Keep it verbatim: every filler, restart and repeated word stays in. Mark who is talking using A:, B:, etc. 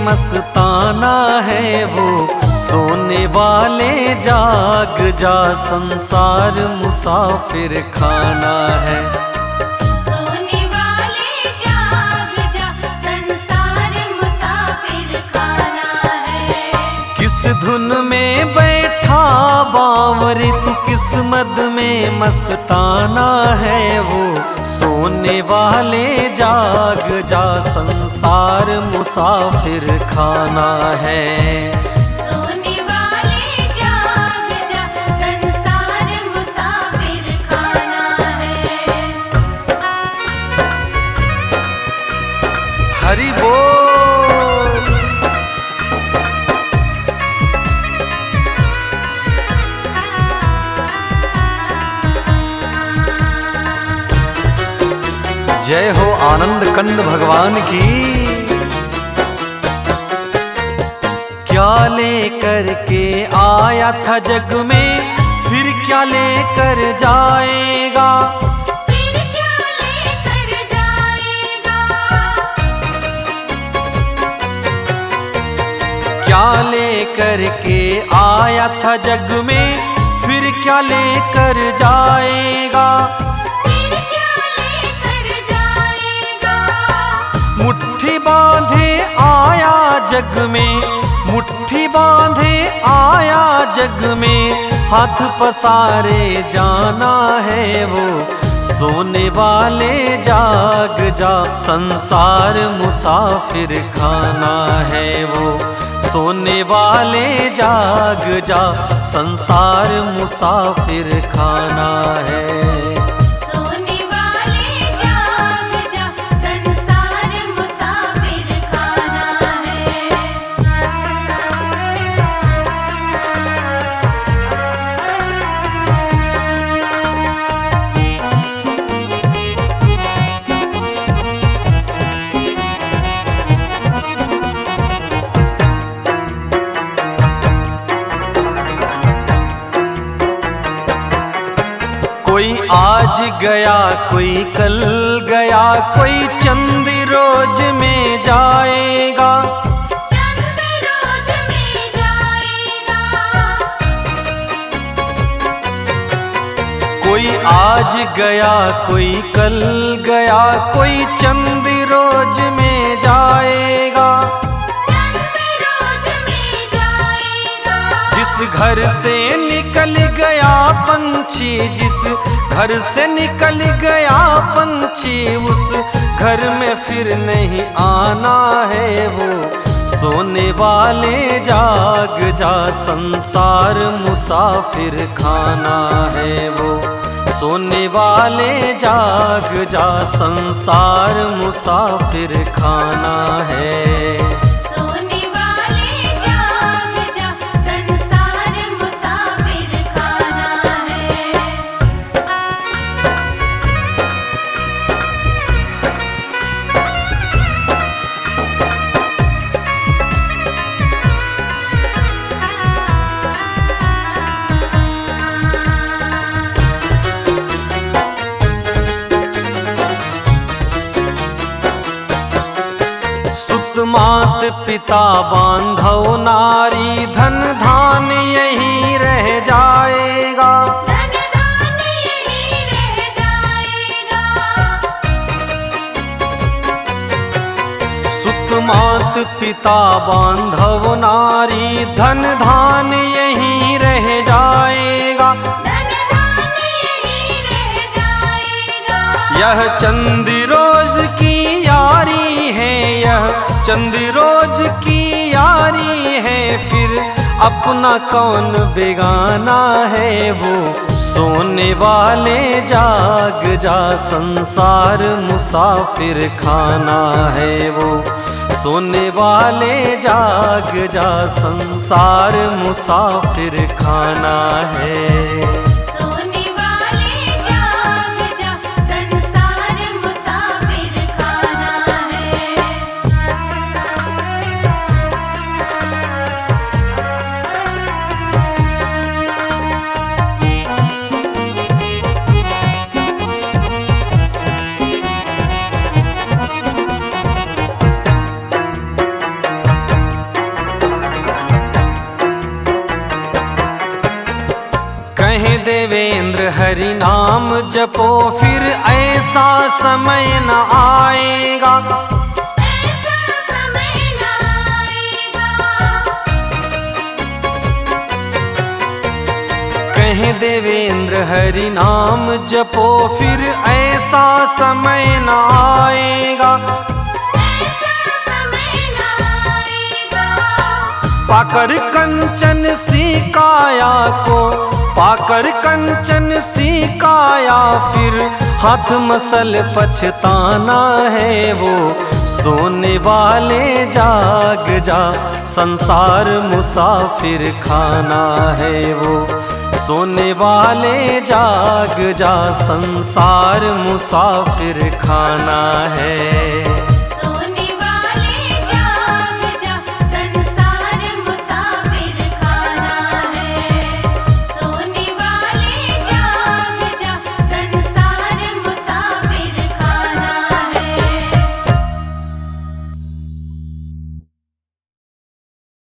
A: मस्ताना है वो, सोने वाले जाग जा, संसार मुसाफिर खाना है।
B: सोने वाले जाग जा, संसार मुसाफिर खाना है।
A: किस धुन में बैठा बावरी तू, किस्मत में मस्ताना है वो, सोने वाले जाग जा, संसार मुसाफिर खाना है।
B: सोने वाले जाग जा, संसार मुसाफिर खाना है।
A: हरि बोल। जय हो आनंद कंद भगवान की। क्या लेकर के आया था जग में, फिर क्या लेकर जाएगा,
B: फिर क्या लेकर जाएगा।
A: क्या लेकर के आया था जग में, फिर क्या लेकर जाएगा। मुट्ठी बांधे आया जग में, मुट्ठी बांधे आया जग में, हाथ पसारे जाना है वो, सोने वाले जाग जा, संसार मुसाफिर खाना है वो, सोने वाले जाग जा, संसार मुसाफिर खाना है। कोई आज गया कोई कल गया, कोई चंद रोज में जाएगा,
B: चंद रोज में जाएगा।
A: कोई आज गया कोई कल गया, कोई चंद रोज में जाएगा,
B: चंद रोज में जाएगा।
A: जिस घर से निकल गया पंछी, जिस घर से निकल गया पंछी, उस घर में फिर नहीं आना है वो, सोने वाले जाग जा, संसार मुसाफिर खाना है वो, सोने वाले जाग जा, संसार मुसाफिर खाना है।
B: सोने वाले जाग जा, संसार मुसाफिर खाना है। सुत मात पिता बांधव नारी, धन धान यही रह जाएगा, धन धान यही रह जाएगा।
A: सुत मात पिता बांधव नारी, धन धान यही रह जाएगा,
B: धन धान यही रह जाएगा।
A: यह चंद रोज की यारी है, यह चंद रोज की यारी है, फिर अपना कौन बेगाना है वो, सोने वाले जाग जा, संसार मुसाफिर खाना है वो, सोने वाले जाग जा, संसार मुसाफिर खाना है।
B: सोने वाले जाग जा, संसार मुसाफिर खाना है।
A: देवेंद्र हरि नाम जपो फिर ऐसा समय न आएगा।
B: ऐसा समय न आएगा।
A: कहें देवेंद्र हरि नाम जपो फिर ऐसा समय न आएगा।
B: ऐसा समय न आएगा।
A: पाकर कंचन सी काया को, पाकर कंचन सी काया फिर हाथ मसल पछताना है वो। सोने वाले जाग जा, संसार मुसाफिर खाना है वो। सोने वाले जाग जा, संसार मुसाफिर खाना है।